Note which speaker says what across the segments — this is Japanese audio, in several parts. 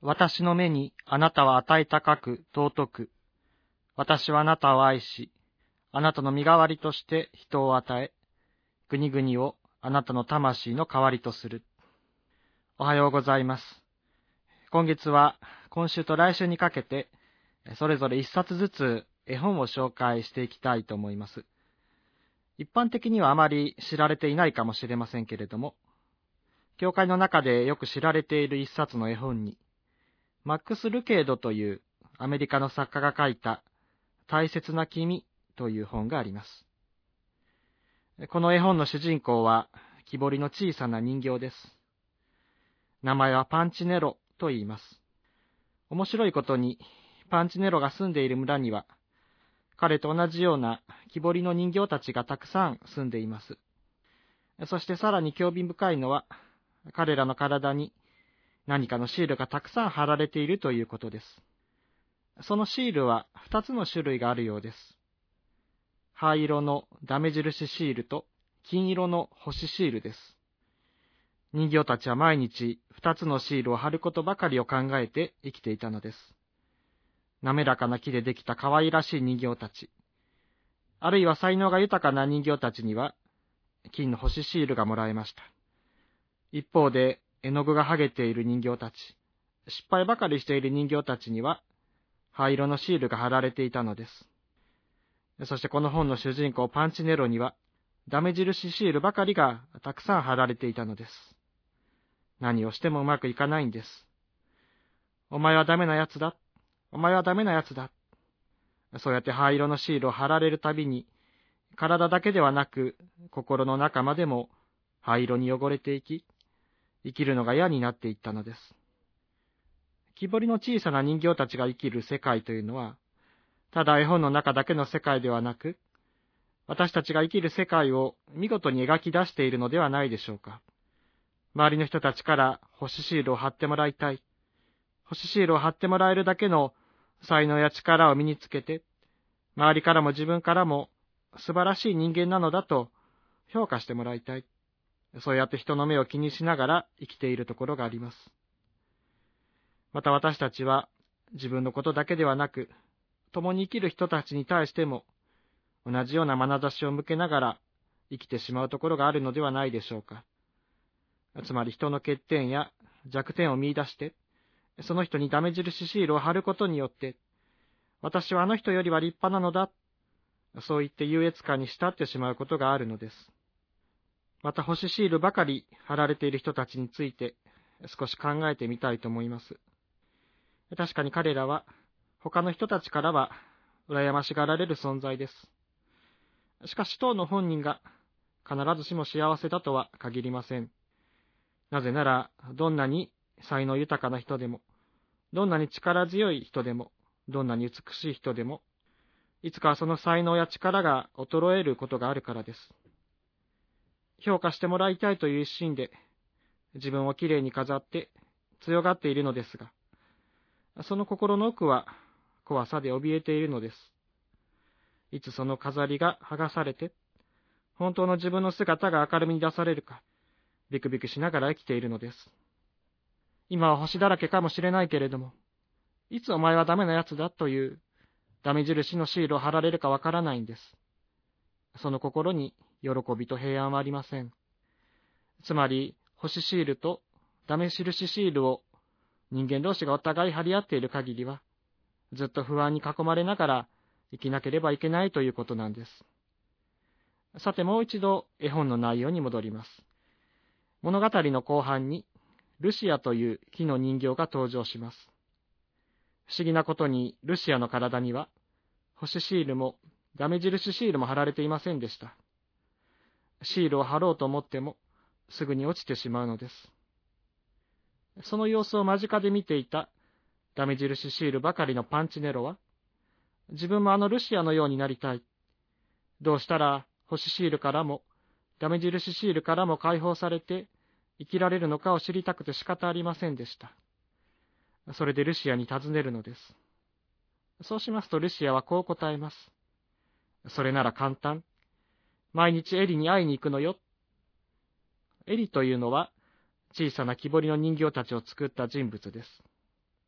Speaker 1: 私の目にあなたは値高く尊く。私はあなたを愛し、あなたの身代わりとして人を与え、国々をあなたの魂の代わりとする。おはようございます。今月は今週と来週にかけて、それぞれ一冊ずつ絵本を紹介していきたいと思います。一般的にはあまり知られていないかもしれませんけれども、教会の中でよく知られている一冊の絵本に、マックス・ルケードというアメリカの作家が書いた大切な君という本があります。この絵本の主人公は木彫りの小さな人形です。名前はパンチネロと言います。面白いことにパンチネロが住んでいる村には彼と同じような木彫りの人形たちがたくさん住んでいます。そしてさらに興味深いのは彼らの体に何かのシールがたくさん貼られているということです。そのシールは2つの種類があるようです。灰色のダメ印シールと金色の星シールです。人形たちは毎日2つのシールを貼ることばかりを考えて生きていたのです。滑らかな木でできた可愛らしい人形たち、あるいは才能が豊かな人形たちには金の星シールがもらえました。一方で絵の具が剥げている人形たち、失敗ばかりしている人形たちには灰色のシールが貼られていたのです。そしてこの本の主人公パンチネロにはダメ印シールばかりがたくさん貼られていたのです。何をしてもうまくいかないんです。お前はダメなやつだ。お前はダメなやつだ。そうやって灰色のシールを貼られるたびに、体だけではなく心の中までも灰色に汚れていき、生きるのが嫌になっていったのです。木彫りの小さな人形たちが生きる世界というのは、ただ絵本の中だけの世界ではなく、私たちが生きる世界を見事に描き出しているのではないでしょうか。周りの人たちから星シールを貼ってもらいたい。星シールを貼ってもらえるだけの才能や力を身につけて、周りからも自分からも素晴らしい人間なのだと評価してもらいたい。そうやって人の目を気にしながら生きているところがあります。また私たちは自分のことだけではなく、共に生きる人たちに対しても同じような眼差しを向けながら生きてしまうところがあるのではないでしょうか。つまり人の欠点や弱点を見出して、その人にダメ印シールを貼ることによって、私はあの人よりは立派なのだ、そう言って優越感に浸ってしまうことがあるのです。また星シールばかり貼られている人たちについて少し考えてみたいと思います。確かに彼らは他の人たちからは羨ましがられる存在です。しかし当の本人が必ずしも幸せだとは限りません。なぜならどんなに才能豊かな人でも、どんなに力強い人でも、どんなに美しい人でも、いつかはその才能や力が衰えることがあるからです。評価してもらいたいという一心で、自分をきれいに飾って強がっているのですが、その心の奥は怖さで怯えているのです。いつその飾りが剥がされて、本当の自分の姿が明るみに出されるか、ビクビクしながら生きているのです。今は星だらけかもしれないけれども、いつお前はダメなやつだというダメ印のシールを貼られるかわからないんです。その心に喜びと平安はありません。つまり、星シールとダメ印シールを人間同士がお互い貼り合っている限りは、ずっと不安に囲まれながら生きなければいけないということなんです。さてもう一度絵本の内容に戻ります。物語の後半にルシアという木の人形が登場します。不思議なことにルシアの体には星シールもダメ印シールも貼られていませんでした。シールを貼ろうと思ってもすぐに落ちてしまうのです。その様子を間近で見ていたダメ印シールばかりのパンチネロは、自分もあのルシアのようになりたい。どうしたら星シールからもダメ印シールからも解放されて生きられるのかを知りたくて仕方ありませんでした。それでルシアに尋ねるのです。そうしますとルシアはこう答えます。それなら簡単。毎日エリに会いに行くのよ。エリというのは小さな木彫りの人形たちを作った人物です。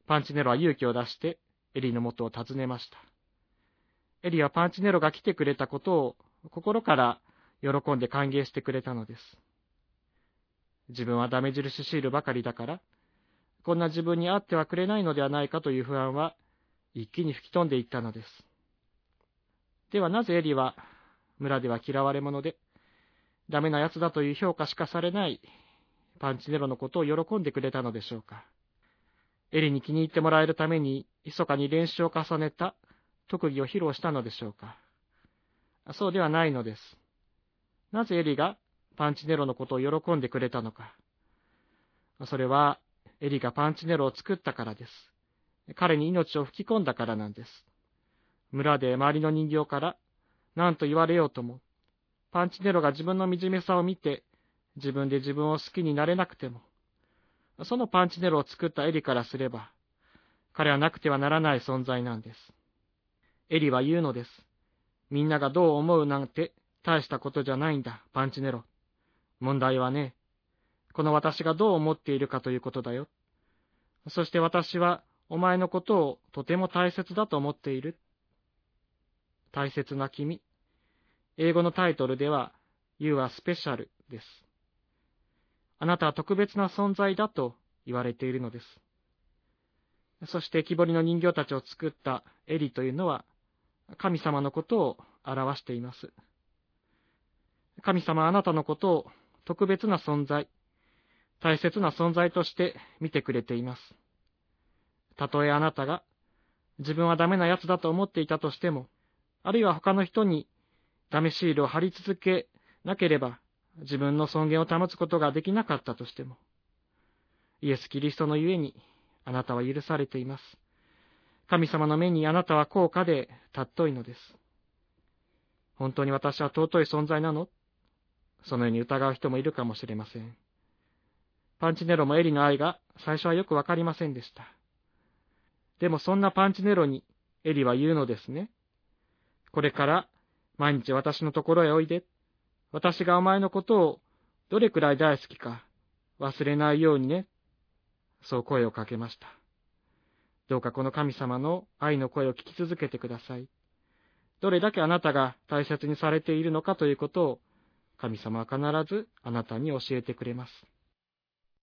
Speaker 1: パンチネロは勇気を出してエリのもとを訪ねました。エリはパンチネロが来てくれたことを心から喜んで歓迎してくれたのです。自分はダメ印シールばかりだから、こんな自分に会ってはくれないのではないかという不安は一気に吹き飛んでいったのです。ではなぜエリは村では嫌われ者で、ダメな奴だという評価しかされないパンチネロのことを喜んでくれたのでしょうか。エリに気に入ってもらえるために密かに練習を重ねた特技を披露したのでしょうか。そうではないのです。なぜエリがパンチネロのことを喜んでくれたのか。それはエリがパンチネロを作ったからです。彼に命を吹き込んだからなんです。村で周りの人形から何と言われようとも、パンチネロが自分の惨めさを見て自分で自分を好きになれなくても、そのパンチネロを作ったエリからすれば、彼はなくてはならない存在なんです。エリは言うのです。みんながどう思うなんて大したことじゃないんだ、パンチネロ。問題はね、この私がどう思っているかということだよ。そして私はお前のことをとても大切だと思っている。大切な君。英語のタイトルでは You are special です。あなたは特別な存在だと言われているのです。そして木彫りの人形たちを作ったエリというのは神様のことを表しています。神様はあなたのことを特別な存在、大切な存在として見てくれています。たとえあなたが自分はダメなやつだと思っていたとしても、あるいは他の人にダメシールを貼り続けなければ自分の尊厳を保つことができなかったとしても、イエス・キリストのゆえにあなたは許されています。神様の目にあなたは高価で尊いのです。本当に私は尊い存在なの？そのように疑う人もいるかもしれません。パンチネロもエリの愛が最初はよくわかりませんでした。でもそんなパンチネロにエリは言うのですね。これから毎日私のところへおいで。私がお前のことをどれくらい大好きか忘れないようにね。そう声をかけました。どうかこの神様の愛の声を聞き続けてください。どれだけあなたが大切にされているのかということを神様は必ずあなたに教えてくれます。